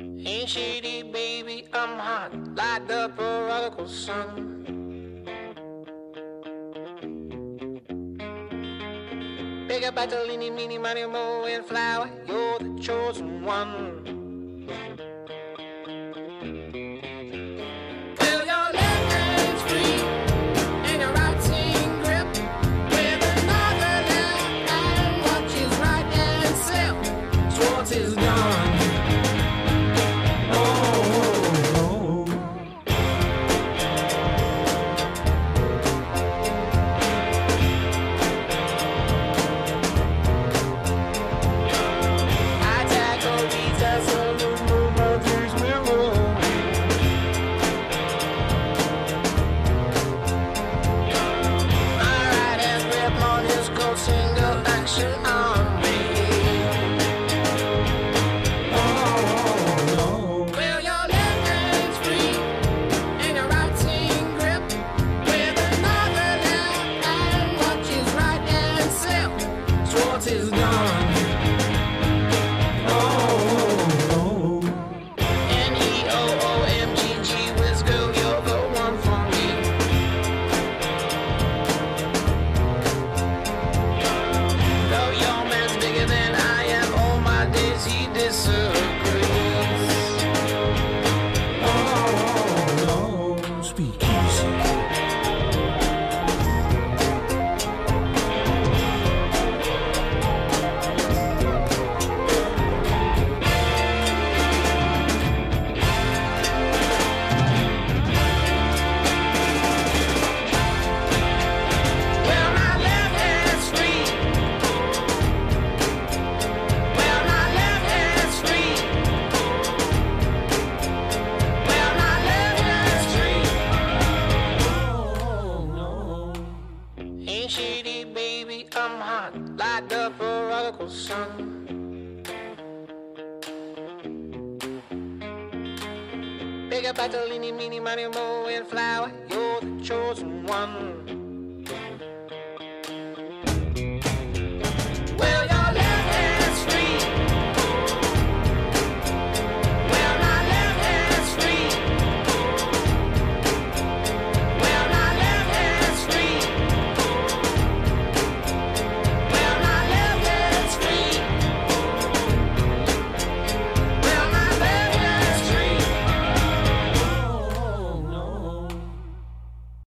Ain't shady, baby, I'm hot like the prodigal son. Big up Bartolini, meeny, money, mo, and flower, you're the chosen one. Well, your left hand's free, and your right hand grip, with another left hand watches right and slip. Swartz is gone. Like the prodigal son. Big up Bartolini, meeny, money, mo, and flower, you're the chosen one.